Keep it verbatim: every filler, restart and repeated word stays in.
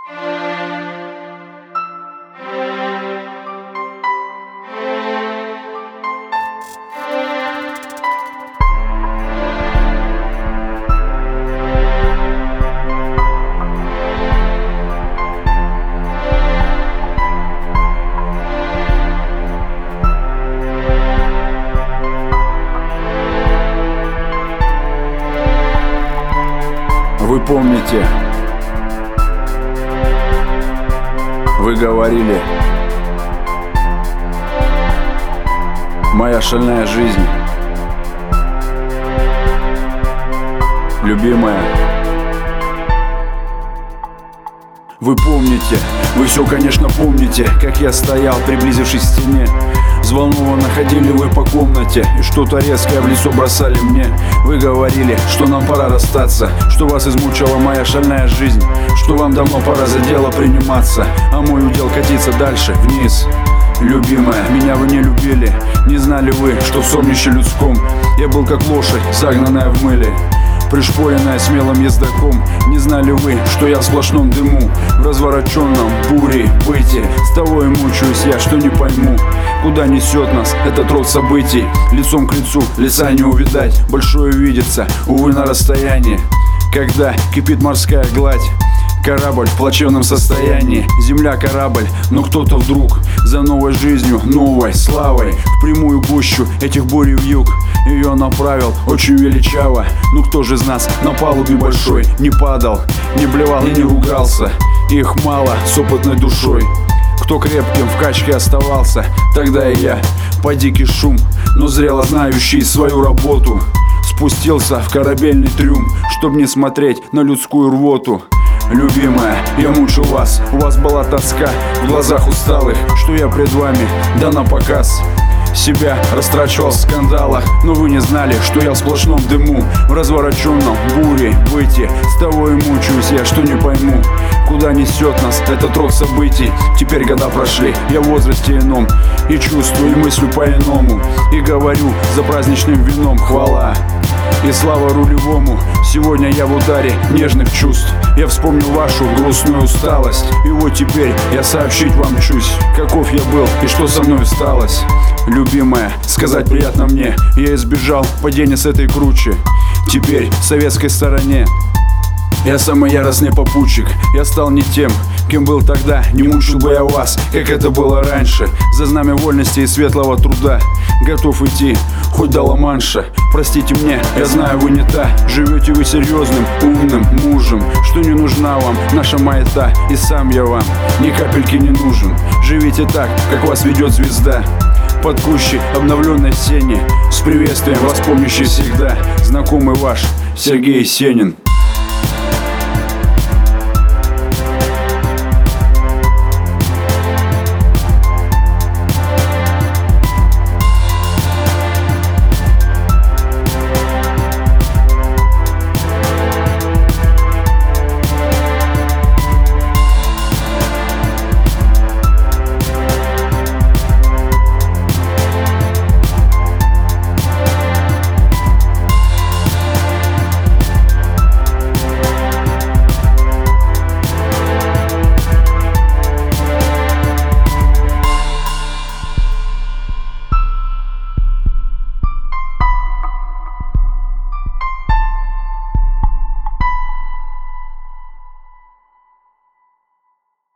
Вы помните, вы говорили, моя шальная жизнь, любимая. Вы помните, вы все, конечно, помните, как я стоял, приблизившись к стене. Взволнованно ходили вы по комнате и что-то резкое в лицо бросали мне. Вы говорили, что нам пора расстаться, что вас измучила моя шальная жизнь, что вам давно пора за дело приниматься, а мой удел катиться дальше, вниз. Любимая, меня вы не любили, не знали вы, что в сомнище людском я был как лошадь, загнанная в мыле, пришпоренная смелым ездаком. Не знали вы, что я в сплошном дыму, в развороченном буре быте. С того и мучаюсь я, что не пойму, куда несет нас этот род событий. Лицом к лицу, лица не увидать, большое видится, увы, на расстоянии. Когда кипит морская гладь, корабль в плачевном состоянии, земля корабль, но кто-то вдруг за новой жизнью, новой славой в прямую гущу этих бурь и вьюг ее направил очень величаво. Ну кто же из нас на палубе большой не падал, не блевал и не ругался? Их мало с опытной душой. Кто крепким в качке оставался, тогда и я, по дикий шум, но зрело знающий свою работу, спустился в корабельный трюм, чтоб не смотреть на людскую рвоту. Любимая, я мучил вас, у вас была тоска в глазах усталых, что я пред вами да на показ себя растрачивал в скандалах. Но вы не знали, что я в сплошном дыму, в развороченном буре быте. С того и мучаюсь я, что не пойму, куда несет нас этот род событий. Теперь года прошли, я в возрасте ином, и чувствую, и мыслю по-иному, и говорю за праздничным вином хвала и слава рулевому. Сегодня я в ударе нежных чувств, я вспомнил вашу грустную усталость, и вот теперь я сообщить вам чусь, каков я был и что со мной сталось. Любимая, сказать приятно мне, я избежал падения с этой кручи. Теперь в советской стороне я самый яростный попутчик. Я стал не тем, кем был тогда, не мучил бы я вас, как это было раньше. За знамя вольности и светлого труда готов идти хоть до Ла-Манша. Простите мне, я знаю, вы не та, живете вы серьезным, умным мужем, что не нужна вам наша маята, и сам я вам ни капельки не нужен. Живите так, как вас ведет звезда, под кущей обновленной сени, с приветствием вас помнящий всегда знакомый ваш Сергей Есенин.